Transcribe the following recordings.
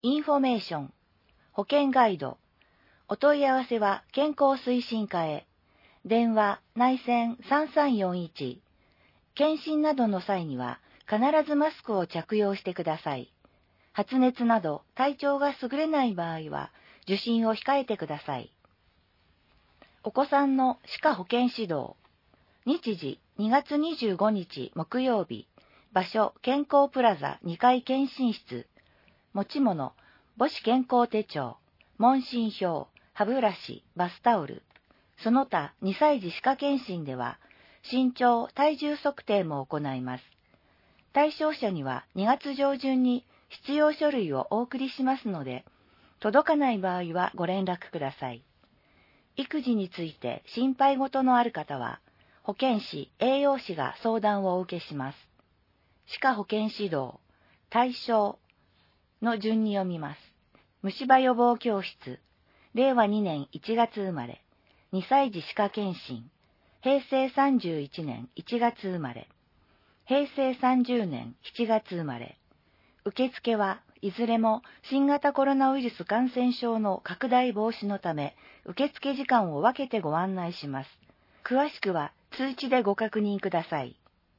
インフォメーション、保険ガイド、お問い合わせは健康推進課へ。電話内線3341。検診などの際には必ずマスクを着用してください。発熱など体調が優れない場合は受診を控えてください。お子さんの歯科保健指導。日時2月25日木曜日。場所健康プラザ2階検診室。持ち物母子健康手帳、問診票、歯ブラシ、バスタオル。その他2歳児歯科検診では身長・体重測定も行います。対象者には2月上旬に必要書類をお送りしますので、届かない場合はご連絡ください。育児について心配事のある方は、保健師、栄養士が相談をお受けします。歯科保健指導、対象の順に読みます。虫歯予防教室、令和2年1月生まれ、2歳児歯科検診、平成31年1月生まれ、平成30年7月生まれ。受付はいずれも新型コロナウイルス感染症の拡大防止のため、受付時間を分けてご案内します。詳しくは通知でご確認ください。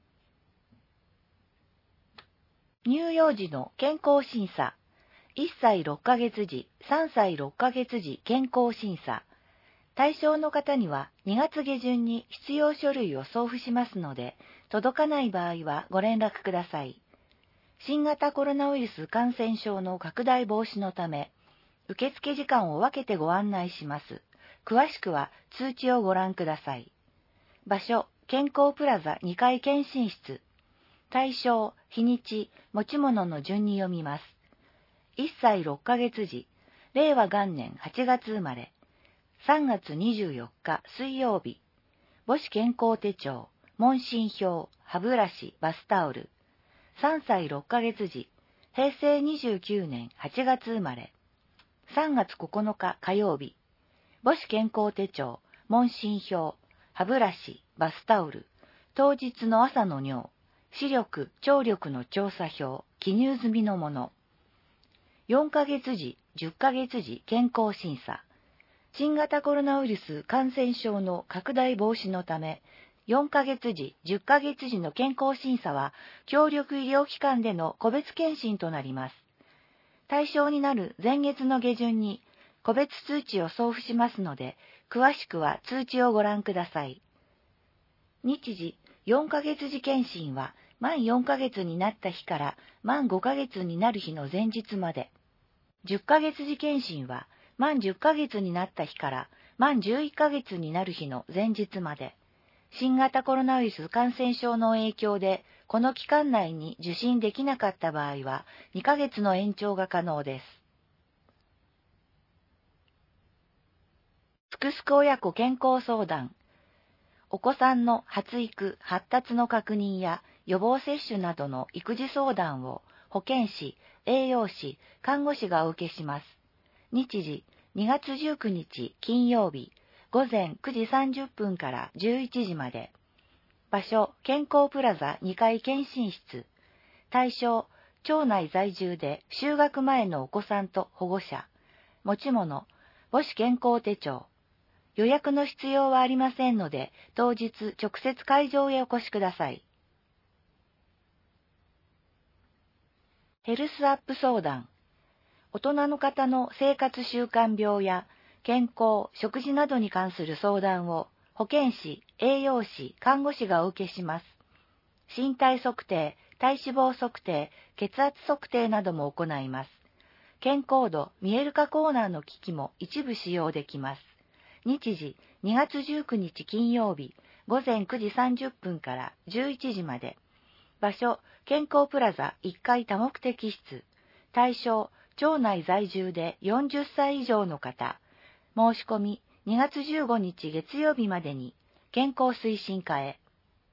乳幼児の健康審査。1歳6ヶ月時、3歳6ヶ月時健康審査。対象の方には2月下旬に必要書類を送付しますので、届かない場合はご連絡ください。新型コロナウイルス感染症の拡大防止のため、受付時間を分けてご案内します。詳しくは通知をご覧ください。場所、健康プラザ2階検診室。対象、日にち、持ち物の順に読みます。1歳6ヶ月時、令和元年8月生まれ、3月24日水曜日、母子健康手帳、問診票、歯ブラシ、バスタオル。3歳6ヶ月時、平成29年8月生まれ、3月9日火曜日、母子健康手帳、問診票、歯ブラシ、バスタオル。当日の朝の尿、視力、聴力の調査票、記入済みのもの。4ヶ月時、10ヶ月時健康審査。新型コロナウイルス感染症の拡大防止のため、4ヶ月時、10ヶ月時の健康審査は、協力医療機関での個別検診となります。対象になる前月の下旬に、個別通知を送付しますので、詳しくは通知をご覧ください。日時、4ヶ月時検診は、満4ヶ月になった日から満5ヶ月になる日の前日まで。10ヶ月時検診は、満10ヶ月になった日から満11ヶ月になる日の前日まで。新型コロナウイルス感染症の影響で、この期間内に受診できなかった場合は、2ヶ月の延長が可能です。すくすく親子健康相談。お子さんの発育・発達の確認や予防接種などの育児相談を保健師、栄養士、看護師がお受けします。日時、2月19日金曜日、午前9時30分から11時まで。場所、健康プラザ2階検診室。対象、町内在住で就学前のお子さんと保護者。持ち物、母子健康手帳。予約の必要はありませんので、当日直接会場へお越しください。ヘルスアップ相談。大人の方の生活習慣病や健康、食事などに関する相談を保健師、栄養士、看護師がお受けします。身体測定、体脂肪測定、血圧測定なども行います。健康度、見える化コーナーの機器も一部使用できます。日時、2月19日金曜日、午前9時30分から11時まで。場所、健康プラザ1階多目的室。対象、町内在住で40歳以上の方。申し込み、2月15日月曜日までに、健康推進課へ。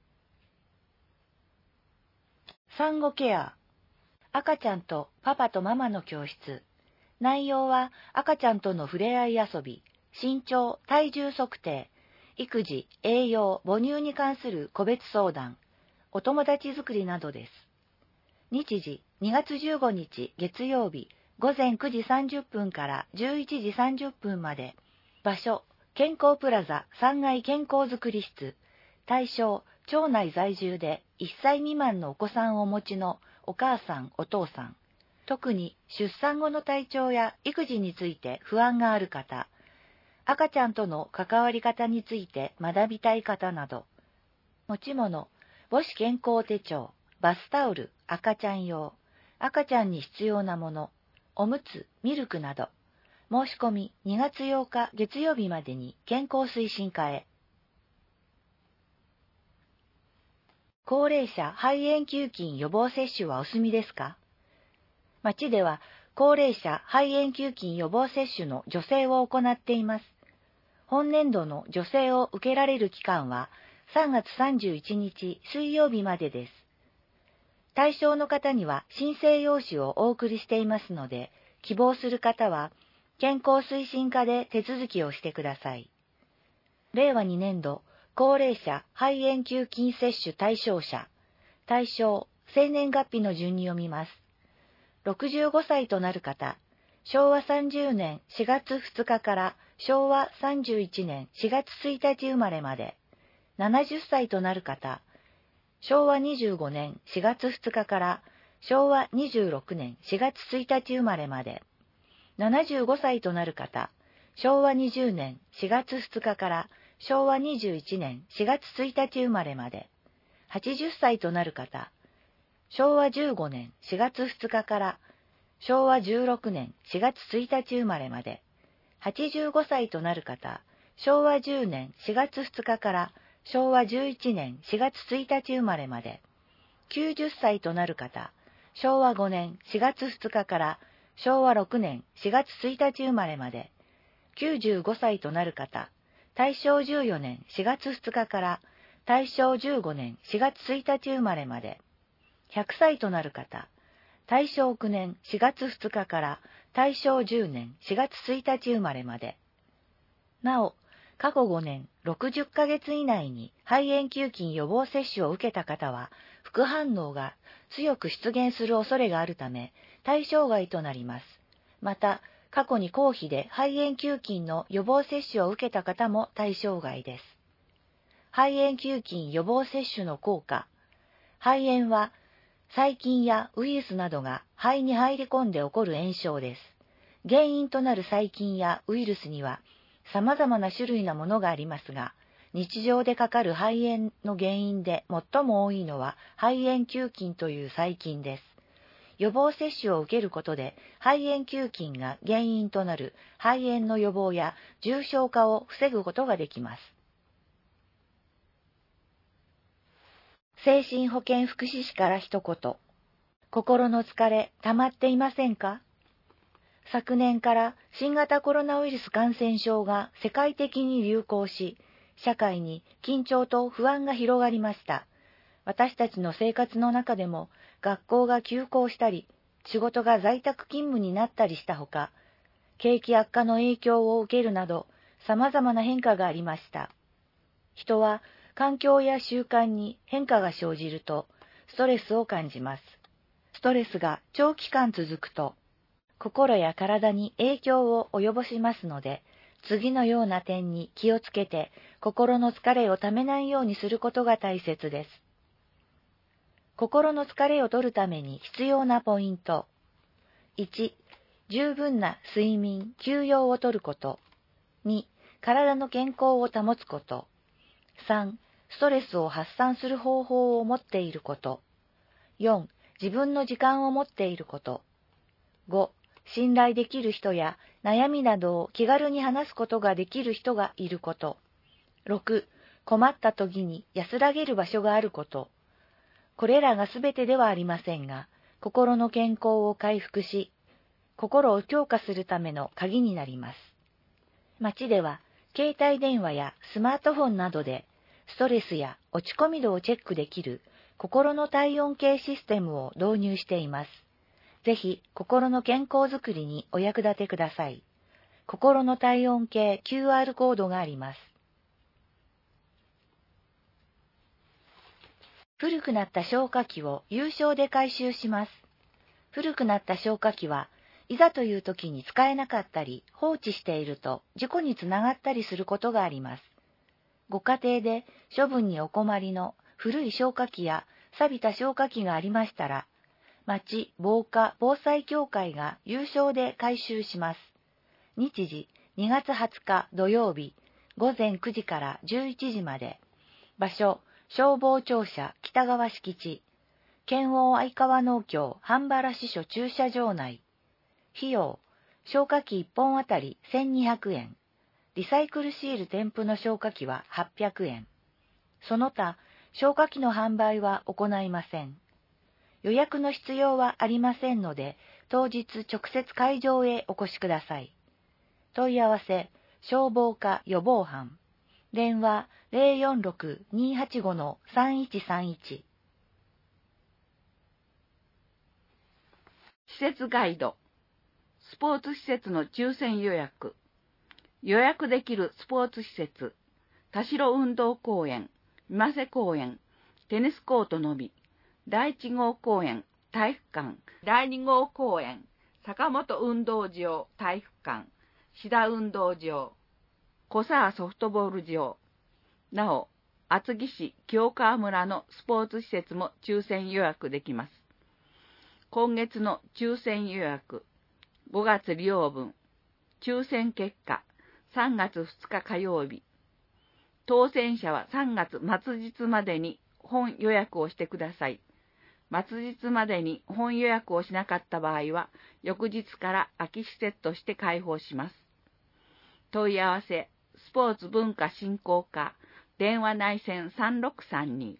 産後ケア。赤ちゃんとパパとママの教室。内容は赤ちゃんとの触れ合い遊び、身長、体重測定、育児、栄養、母乳に関する個別相談、お友達作りなどです。日時、2月15日月曜日、 午前9時30分から11時30分まで。場所、健康プラザ3階健康づくり室。対象、町内在住で1歳未満のお子さんをお持ちのお母さん、お父さん。特に出産後の体調や育児について不安がある方、赤ちゃんとの関わり方について学びたい方など。持ち物、母子健康手帳、バスタオル、赤ちゃん用、赤ちゃんに必要なもの、おむつ、ミルクなど。申し込み2月8日月曜日までに健康推進課へ。高齢者肺炎球菌予防接種はお済みですか？町では高齢者肺炎球菌予防接種の助成を行っています。本年度の助成を受けられる期間は3月31日水曜日までです。対象の方には申請用紙をお送りしていますので、希望する方は健康推進課で手続きをしてください。令和2年度高齢者肺炎球菌接種対象者、対象、生年月日の順に読みます。65歳となる方、昭和30年4月2日から昭和31年4月1日生まれまで。70歳となる方、昭和25年4月2日から昭和26年4月1日生まれまで。75歳となる方、昭和20年4月2日から昭和21年4月1日生まれまで。80歳となる方、昭和15年4月2日から昭和16年4月1日生まれまで。85歳となる方、昭和10年4月2日から昭和11年4月1日生まれまで。90歳となる方、昭和5年4月2日から昭和6年4月1日生まれまで。95歳となる方、大正14年4月2日から大正15年4月1日生まれまで。100歳となる方、大正9年4月2日から大正10年4月1日生まれまで。なお、過去5年60ヶ月以内に肺炎球菌予防接種を受けた方は、副反応が強く出現する恐れがあるため、対象外となります。また、過去に公費で肺炎球菌の予防接種を受けた方も対象外です。肺炎球菌予防接種の効果。肺炎は、細菌やウイルスなどが肺に入り込んで起こる炎症です。原因となる細菌やウイルスには、様々な種類のものがありますが、日常でかかる肺炎の原因で最も多いのは肺炎球菌という細菌です。予防接種を受けることで肺炎球菌が原因となる肺炎の予防や重症化を防ぐことができます。精神保健福祉士から一言。心の疲れ溜まっていませんか？昨年から新型コロナウイルス感染症が世界的に流行し、社会に緊張と不安が広がりました。私たちの生活の中でも学校が休校したり、仕事が在宅勤務になったりしたほか、景気悪化の影響を受けるなど様々な変化がありました。人は環境や習慣に変化が生じるとストレスを感じます。ストレスが長期間続くと、心や体に影響を及ぼしますので、次のような点に気をつけて、心の疲れをためないようにすることが大切です。心の疲れを取るために必要なポイント。1、十分な睡眠・休養をとること。2、体の健康を保つこと。3、ストレスを発散する方法を持っていること。4、自分の時間を持っていること。5、信頼できる人や悩みなどを気軽に話すことができる人がいること。6、困った時に安らげる場所があること。これらがすべてではありませんが、心の健康を回復し、心を強化するための鍵になります。街では、携帯電話やスマートフォンなどで、ストレスや落ち込み度をチェックできる心の体温計システムを導入しています。ぜひ、心の健康づくりにお役立てください。心の体温計 QR コードがあります。古くなった消火器を有償で回収します。古くなった消火器は、 いざという時に使えなかったり放置していると事故につながったりすることがあります。ご家庭で処分にお困りの古い消火器や錆びた消火器がありましたら、町防火防災協会が有償で回収します。日時2月20日土曜日午前9時から11時まで。場所消防庁舎北側敷地。県央相川農協半原支所駐車場内。費用消火器1本あたり1200円。リサイクルシール添付の消火器は800円。その他、消火器の販売は行いません。予約の必要はありませんので、当日直接会場へお越しください。問い合わせ、消防課予防班。電話046-285-3131。 施設ガイド。スポーツ施設の抽選予約。予約できるスポーツ施設。田代運動公園、三瀬公園、テニスコートのみ。第1号公園、体育館。第2号公園、坂本運動場、体育館。志田運動場。小沢ソフトボール場。なお、厚木市清川村のスポーツ施設も抽選予約できます。今月の抽選予約、5月利用分、抽選結果、3月2日火曜日。当選者は3月末日までに本予約をしてください。末日までに本予約をしなかった場合は、翌日から空き施設として開放します。問い合わせ、スポーツ文化振興課、電話内線3632。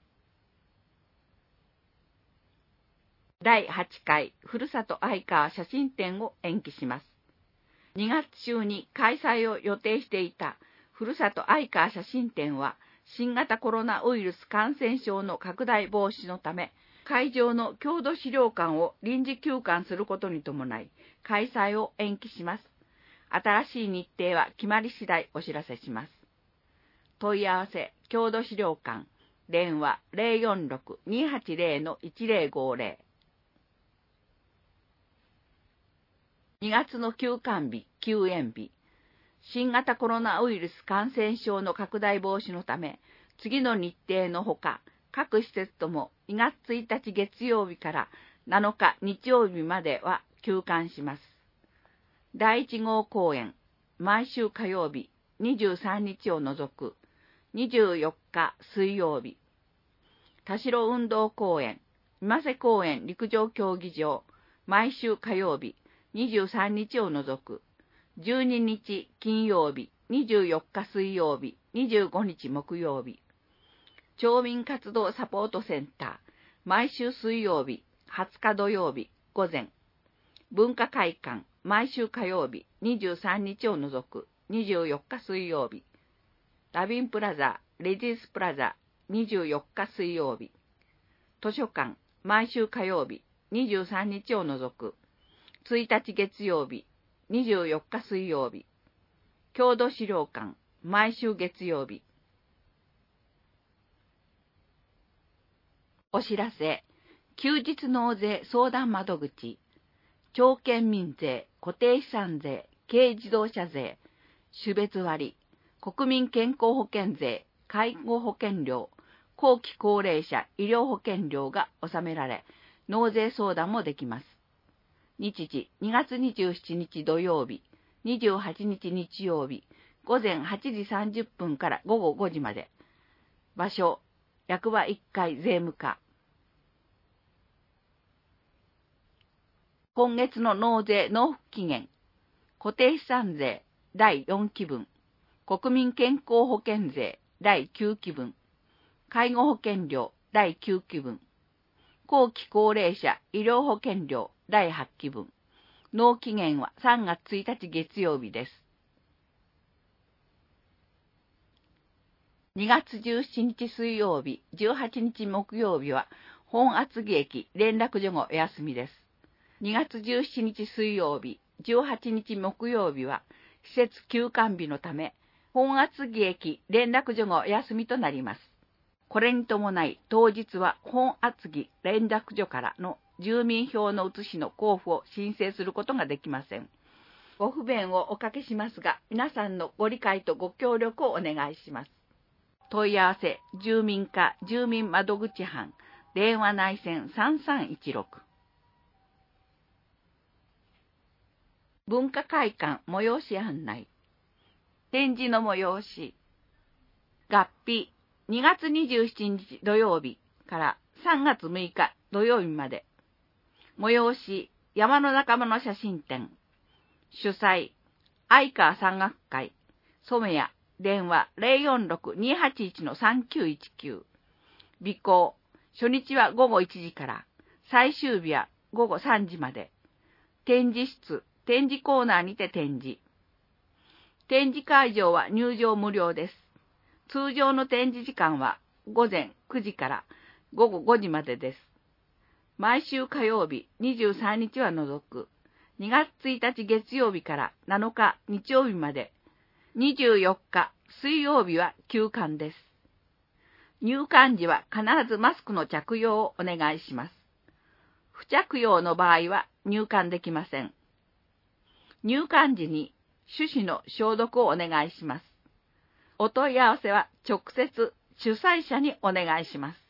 第8回ふるさと愛川写真展を延期します。2月中に開催を予定していたふるさと愛川写真展は、新型コロナウイルス感染症の拡大防止のため、会場の郷土資料館を臨時休館することに伴い、開催を延期します。新しい日程は決まり次第お知らせします。問い合わせ、郷土資料館、電話046-280-1050。2月の休館日、休園日。新型コロナウイルス感染症の拡大防止のため、次の日程のほか、各施設とも2月1日月曜日から7日日曜日までは休館します。第1号公演、毎週火曜日、23日を除く、24日水曜日。田代運動公園、三瀬公園陸上競技場、毎週火曜日、23日を除く、12日金曜日、24日水曜日、25日木曜日。町民活動サポートセンター、毎週水曜日、20日土曜日、午前。文化会館、毎週火曜日、23日を除く、24日水曜日。ラビンプラザ、レディースプラザ、24日水曜日。図書館、毎週火曜日、23日を除く、1日月曜日、24日水曜日。郷土資料館、毎週月曜日。お知らせ、休日納税相談窓口、町県民税、固定資産税、軽自動車税、種別割、国民健康保険税、介護保険料、後期高齢者医療保険料が納められ、納税相談もできます。日時、2月27日土曜日、28日日曜日、午前8時30分から午後5時まで。場所、役場1階税務課。今月の納税納付期限、固定資産税第4期分、国民健康保険税第9期分、介護保険料第9期分、後期高齢者医療保険料第8期分、納期限は3月1日月曜日です。2月17日水曜日、18日木曜日は本厚木駅連絡所がお休みです。2月17日水曜日、18日木曜日は施設休館日のため、本厚木駅連絡所がお休みとなります。これに伴い、当日は本厚木連絡所からの住民票の写しの交付を申請することができません。ご不便をおかけしますが、皆さんのご理解とご協力をお願いします。問い合わせ、住民課住民窓口班、電話内線3316。文化会館催し案内。展示の催し。合併2月27日土曜日から3月6日土曜日まで。催し、山の仲間の写真展。主催、相川山岳会、染谷、電話 046-281-3919。備考、初日は午後1時から、最終日は午後3時まで。展示室、展示コーナーにて展示。展示会場は入場無料です。通常の展示時間は午前9時から午後5時までです。毎週火曜日23日は除く、2月1日月曜日から7日日曜日まで、24日水曜日は休館です。入館時は必ずマスクの着用をお願いします。不着用の場合は入館できません。入館時に手指の消毒をお願いします。お問い合わせは直接主催者にお願いします。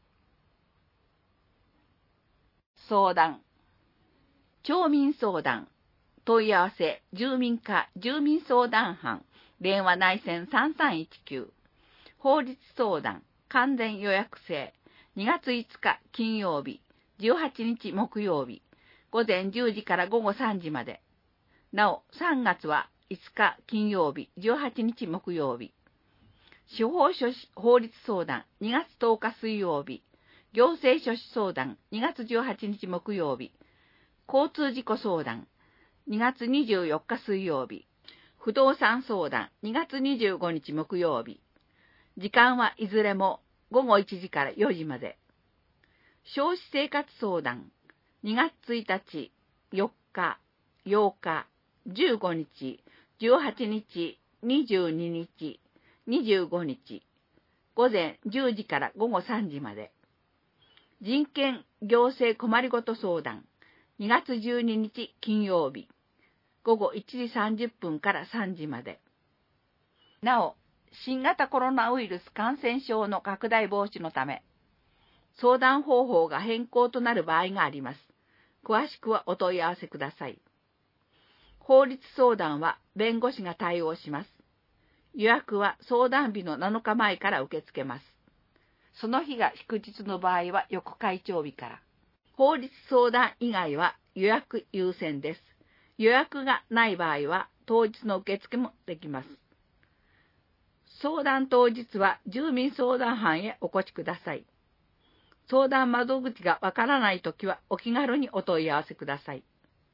相談。町民相談。問い合わせ、住民課住民相談班、電話内線3319。法律相談、完全予約制。2月5日金曜日、18日木曜日、午前10時から午後3時まで。なお、3月は5日金曜日、18日木曜日。司法書士法律相談2月10日水曜日、行政書士相談2月18日木曜日、交通事故相談2月24日水曜日、不動産相談2月25日木曜日。時間はいずれも午後1時から4時まで。消費生活相談2月1日、4日、8日、15日、18日、22日、25日、午前10時から午後3時まで。人権行政困りごと相談、2月12日金曜日、午後1時30分から3時まで。なお、新型コロナウイルス感染症の拡大防止のため、相談方法が変更となる場合があります。詳しくはお問い合わせください。法律相談は弁護士が対応します。予約は相談日の7日前から受け付けます。その日が祝日の場合は翌会長日から。法律相談以外は予約優先です。予約がない場合は当日の受付もできます。相談当日は住民相談班へお越しください。相談窓口がわからないときはお気軽にお問い合わせください。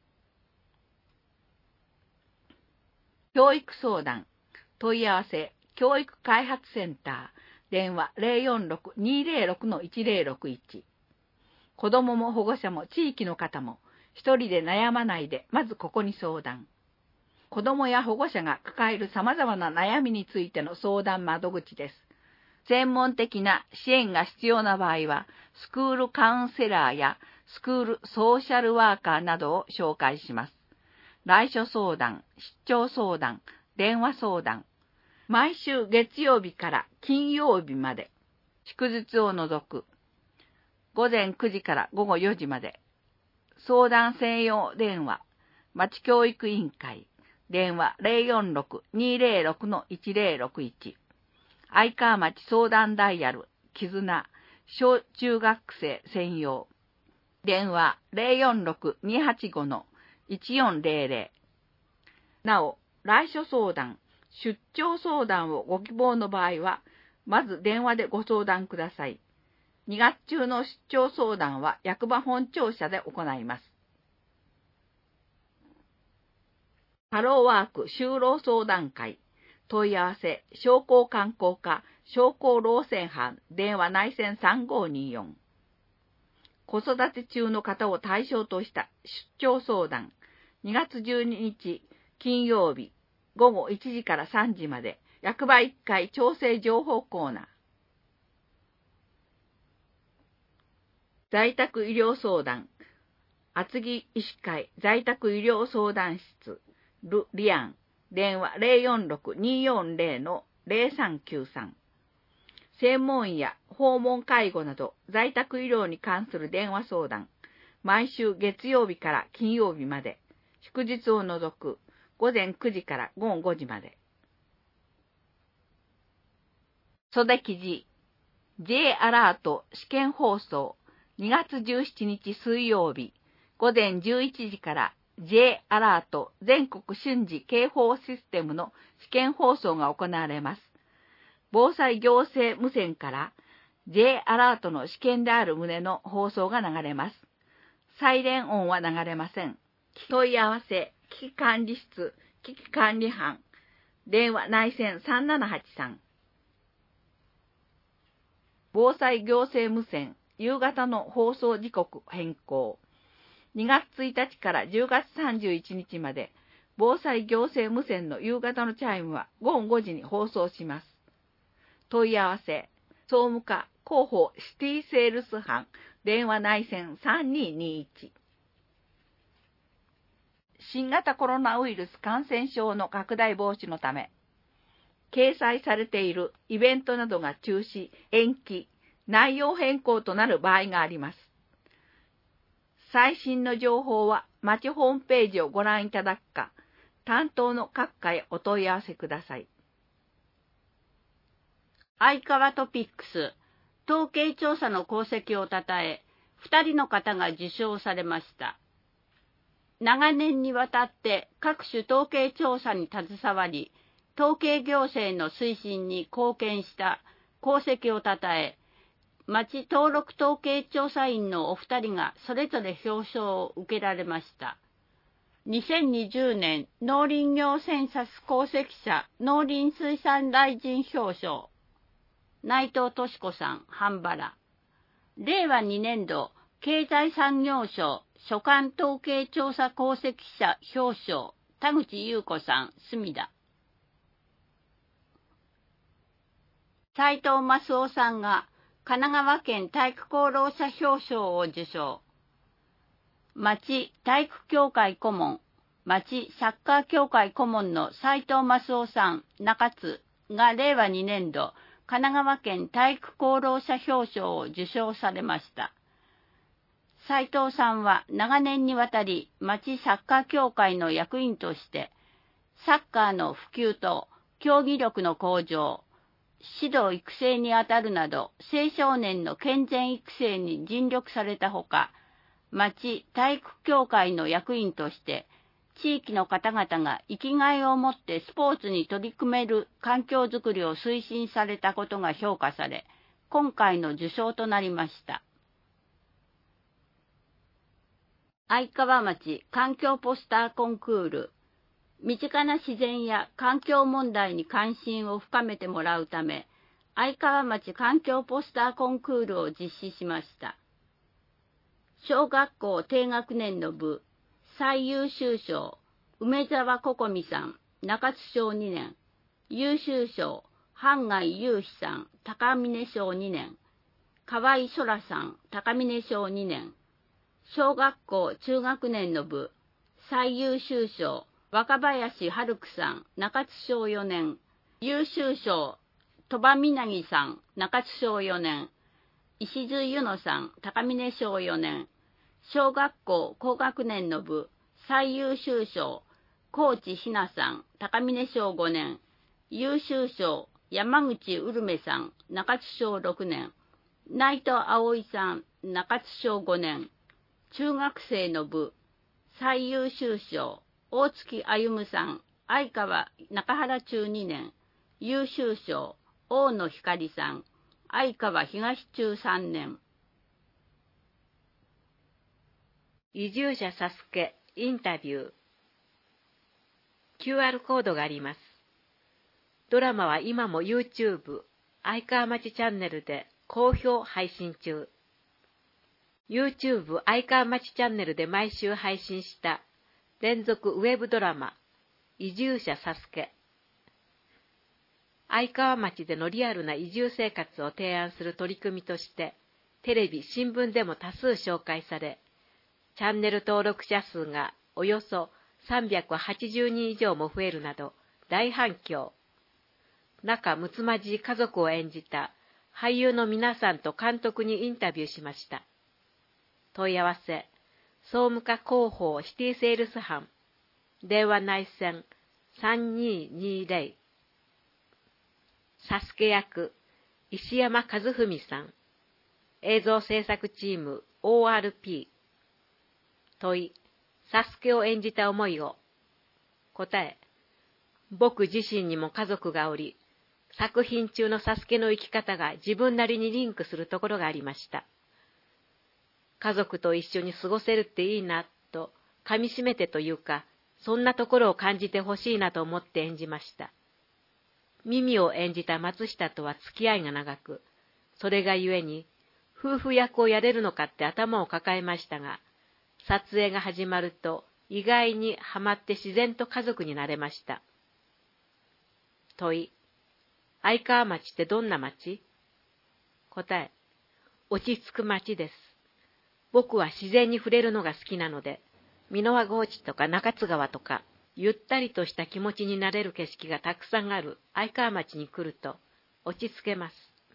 教育相談。問い合わせ、教育開発センター、電話 046-206-1061。子どもも保護者も地域の方も、一人で悩まないで、まずここに相談。子どもや保護者が抱える様々な悩みについての相談窓口です。専門的な支援が必要な場合は、スクールカウンセラーやスクールソーシャルワーカーなどを紹介します。来所相談、出張相談、電話相談。毎週月曜日から金曜日まで、祝日を除く、午前9時から午後4時まで、相談専用電話、町教育委員会、電話 046-206-1061、愛川町相談ダイヤル、絆、小中学生専用、電話 046-285-1400。なお、来所相談、出張相談をご希望の場合は、まず電話でご相談ください。2月中の出張相談は役場本庁舎で行います。ハローワーク就労相談会。問い合わせ、商工観光課、商工労線班、電話内線3524。子育て中の方を対象とした出張相談。2月12日金曜日、午後1時から3時まで、役場1階調整情報コーナー。在宅医療相談、 厚木医師会在宅医療相談室、リアン、電話 046-240-0393。専門医や訪問介護など在宅医療に関する電話相談、毎週月曜日から金曜日まで、祝日を除く午前9時から午後5時まで。袖記事 J アラート試験放送2月17日水曜日午前11時から J アラート全国瞬時警報システムの試験放送が行われます。防災行政無線から J アラートの試験である旨の放送が流れます。サイレン音は流れません。問い合わせ、危機管理室、危機管理班、電話内線3783。防災行政無線、夕方の放送時刻変更。2月1日から10月31日まで、防災行政無線の夕方のチャイムは午後5時に放送します。問い合わせ、総務課広報シティセールス班、電話内線3221。新型コロナウイルス感染症の拡大防止のため、掲載されているイベントなどが中止、延期、内容変更となる場合があります。最新の情報は町ホームページをご覧いただくか、担当の各課へお問い合わせください。 相川トピックス、統計調査の功績をたたえ、2人の方が受賞されました。長年にわたって各種統計調査に携わり、統計行政の推進に貢献した功績をたたえ、町登録統計調査員のお二人がそれぞれ表彰を受けられました。2020年農林業センサス功績者農林水産大臣表彰。内藤敏子さん、半原。令和2年度経済産業省所管統計調査功績者表彰。田口優子さん、隅田。斉藤益夫さんが神奈川県体育功労者表彰を受賞。町体育協会顧問、町サッカー協会顧問の斉藤益夫さん、中津が令和2年度神奈川県体育功労者表彰を受賞されました。斉藤さんは長年にわたり町サッカー協会の役員として、サッカーの普及と競技力の向上、指導育成にあたるなど青少年の健全育成に尽力されたほか、町体育協会の役員として、地域の方々が生きがいを持ってスポーツに取り組める環境づくりを推進されたことが評価され、今回の受賞となりました。相川町環境ポスターコンクール。身近な自然や環境問題に関心を深めてもらうため、相川町環境ポスターコンクールを実施しました。小学校低学年の部、最優秀賞、梅沢ここみさん、中津小2年。優秀賞、半谷雄飛さん、高峰小2年。河合そらさん、高峰小2年。小学校中学年の部、最優秀賞、若林春久さん、中津小4年。優秀賞、鳥羽みなぎさん、中津小4年。石津ゆのさん、高峰小4年。小学校高学年の部、最優秀賞、高知ひなさん、高峰小5年。優秀賞、山口うるめさん、中津小6年。内藤葵さん、中津小5年。中学生の部、最優秀賞、大月歩さん、相川中原中2年。優秀賞、大野ひかりさん、相川東中3年。 移住者サスケインタビュー。QR コードがあります。ドラマは今も YouTube 相川町チャンネルで好評配信中。YouTube 相川町チャンネルで毎週配信した連続ウェブドラマ移住者サスケ。相川町でのリアルな移住生活を提案する取り組みとしてテレビ、新聞でも多数紹介され、 チャンネル登録者数がおよそ380人以上も増えるなど大反響。仲睦まじい家族を演じた俳優の皆さんと監督にインタビューしました。問い合わせ、総務課広報シティセールス班、電話内線3220。サスケ役、石山和文さん。映像制作チーム ORP。問い、サスケを演じた思いを。答え、僕自身にも家族がおり、作品中のサスケの生き方が自分なりにリンクするところがありました。家族と一緒に過ごせるっていいなと、噛み締めてというか、そんなところを感じてほしいなと思って演じました。ミミを演じた松下とは付き合いが長く、それがゆえに、夫婦役をやれるのかって頭を抱えましたが、撮影が始まると意外にハマって自然と家族になれました。問い、愛川町ってどんな町？答え、落ち着く町です。僕は自然に触れるのが好きなので、箕輪河内とか中津川とか、ゆったりとした気持ちになれる景色がたくさんある愛川町に来ると落ち着けます。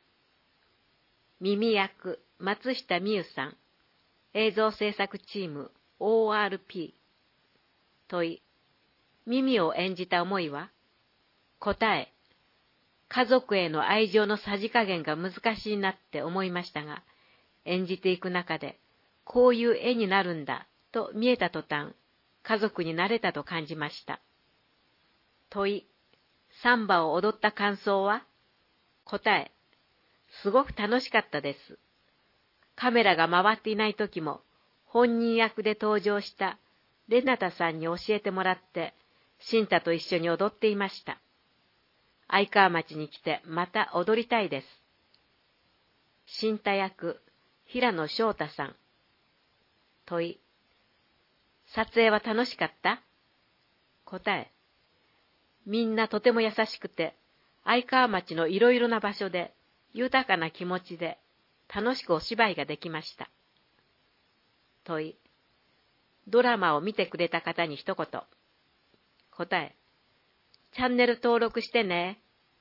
耳役、松下美優さん。映像制作チーム ORP。問い、耳を演じた思いは？答え、家族への愛情のさじ加減が難しいなって思いましたが、演じていく中で、こういう絵になるんだと見えた途端、家族になれたと感じました。問い、サンバを踊った感想は？答え、すごく楽しかったです。カメラが回っていない時も、本人役で登場したレナタさんに教えてもらって、シンタと一緒に踊っていました。愛川町に来てまた踊りたいです。シンタ役、平野翔太さん。問い、撮影は楽しかった？答え、みんなとても優しくて、愛川町のいろいろな場所で、豊かな気持ちで、楽しくお芝居ができました。問い、ドラマを見てくれた方に一言。答え、チャンネル登録してね。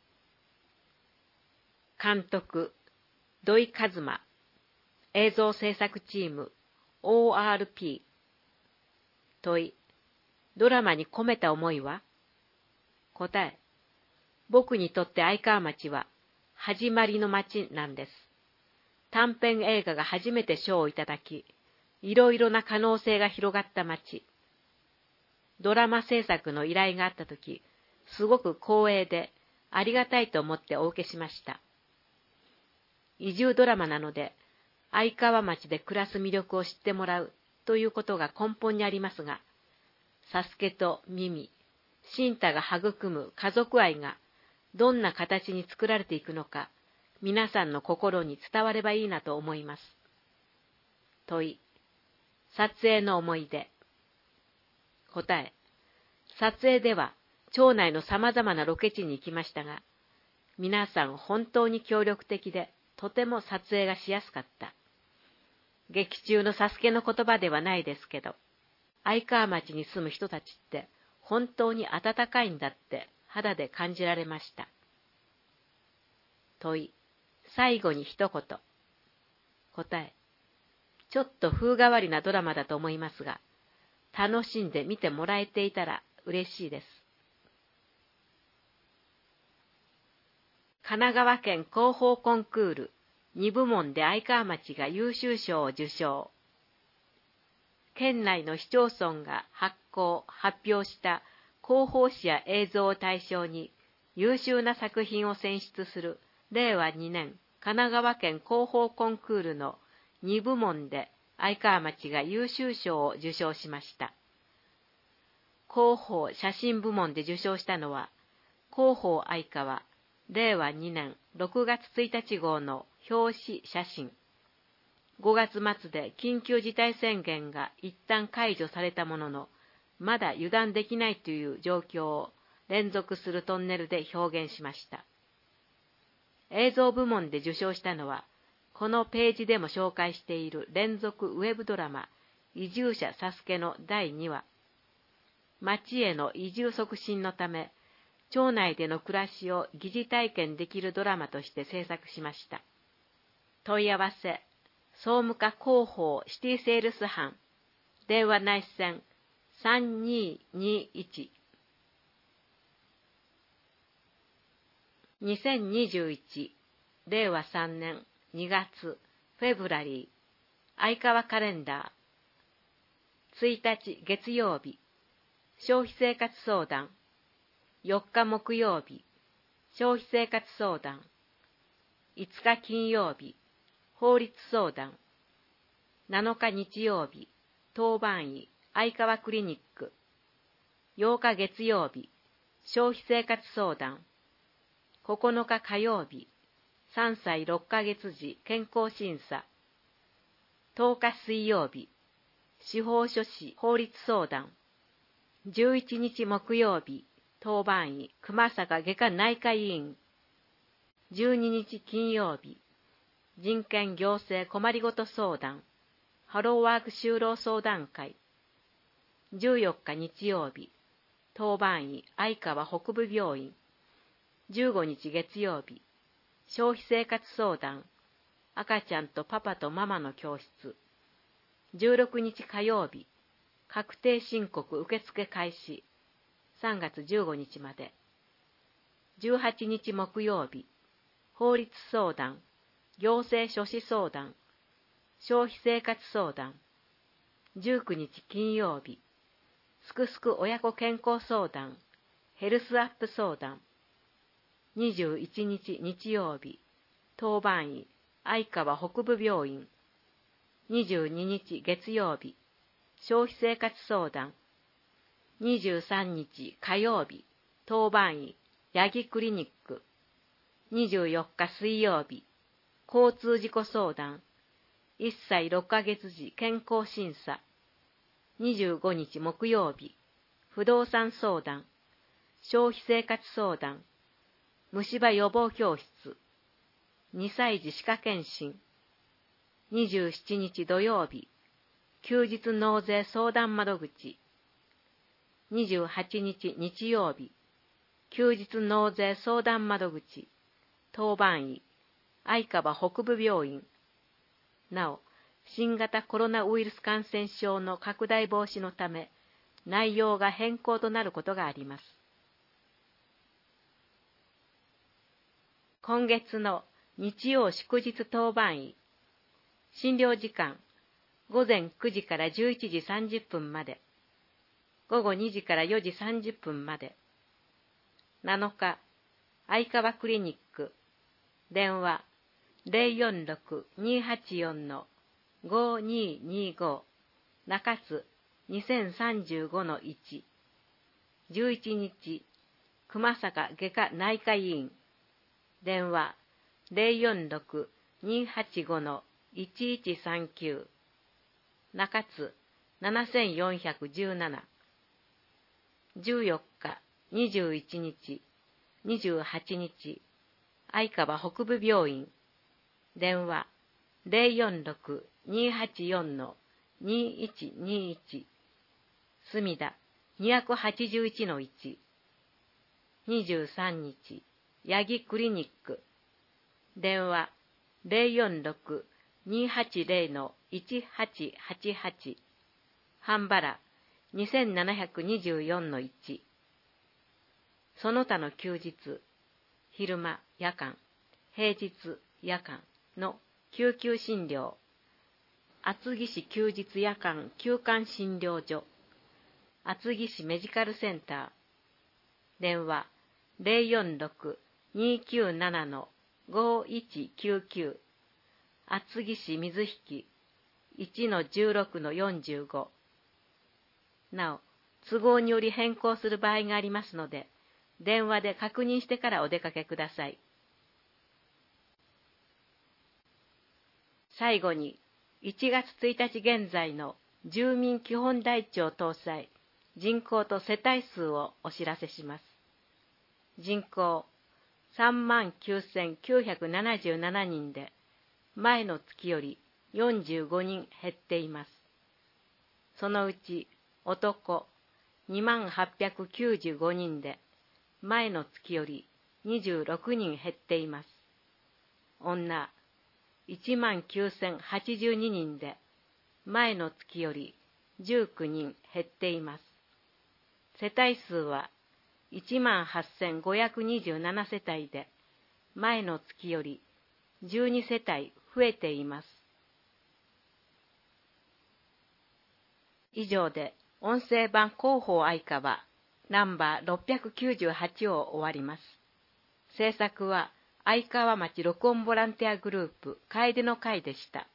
監督、土井一馬。映像制作チーム ORP。問い、ドラマに込めた思いは？答え、僕にとって愛川町は始まりの町なんです。短編映画が初めて賞をいただき、いろいろな可能性が広がった町。ドラマ制作の依頼があったとき、すごく光栄でありがたいと思ってお受けしました。移住ドラマなので、愛川町で暮らす魅力を知ってもらうということが根本にありますが、サスケとミミ、シンタが育む家族愛がどんな形に作られていくのか、皆さんの心に伝わればいいなと思います。問い、撮影の思い出。答え、撮影では町内の様々なロケ地に行きましたが、皆さん本当に協力的で、とても撮影がしやすかった。劇中のサスケの言葉ではないですけど、愛川町に住む人たちって本当に温かいんだって肌で感じられました。問い、最後に一言。答え、ちょっと風変わりなドラマだと思いますが、楽しんで見てもらえていたら嬉しいです。神奈川県広報コンクール2部門で愛川町が優秀賞を受賞。県内の市町村が発表した広報誌や映像を対象に優秀な作品を選出する令和2年神奈川県広報コンクールの2部門で愛川町が優秀賞を受賞しました。広報写真部門で受賞したのは、広報愛川令和2年6月1日号の表紙写真。5月末で緊急事態宣言が一旦解除されたものの、まだ油断できないという状況を連続するトンネルで表現しました。映像部門で受賞したのは、このページでも紹介している連続ウェブドラマ、 移住者サスケの第2話。町への移住促進のため、町内での暮らしを疑似体験できるドラマとして制作しました。問い合わせ、総務課広報シティセールス班、電話内線3221。2021令和3年2月フェブラリー相川カレンダー1日月曜日消費生活相談4日木曜日消費生活相談5日金曜日法律相談7日日曜日当番医相川クリニック8日月曜日消費生活相談9日火曜日3歳6ヶ月時健康審査10日水曜日司法書士法律相談11日木曜日当番医熊坂外科内科医院12日金曜日人権行政困りごと相談ハローワーク就労相談会14日日曜日当番医相川北部病院15日月曜日消費生活相談赤ちゃんとパパとママの教室16日火曜日確定申告受付開始3月15日まで18日木曜日法律相談行政書士相談消費生活相談19日金曜日すくすく親子健康相談ヘルスアップ相談21日日曜日当番医相川北部病院22日月曜日消費生活相談23日火曜日当番医八木クリニック24日水曜日交通事故相談1歳6ヶ月時健康審査25日木曜日不動産相談消費生活相談虫歯予防教室2歳児歯科検診27日土曜日休日納税相談窓口28日日曜日休日納税相談窓口当番医相川北部病院なお新型コロナウイルス感染症の拡大防止のため内容が変更となることがあります。今月の日曜祝日当番医診療時間午前9時から11時30分まで午後2時から4時30分まで7日相川クリニック電話 046-284-5225 中津2035-1 11日熊坂外科内科医院電話 046-285-1139 中津7417 14日21日28日相川北部病院電話 046-284-2121 墨田281-1 23日八木クリニック電話 046-280-1888 半原2724-1その他の休日昼間夜間平日夜間の救急診療厚木市休日夜間休館診療所厚木市メディカルセンター電話 046-297-5199 厚木市水引 1-16-45 なお都合により変更する場合がありますので電話で確認してからお出かけください。最後に1月1日現在の住民基本台帳搭載人口と世帯数をお知らせします。人口 39,977 人で前の月より45人減っています。 そのうち男2895人で、前の月より26人減っています。女19082人で、前の月より19人減っています。世帯数は18527世帯で、前の月より12世帯増えています。以上で音声版広報愛川ナンバー698を終わります。制作は愛川町録音ボランティアグループ楓の会でした。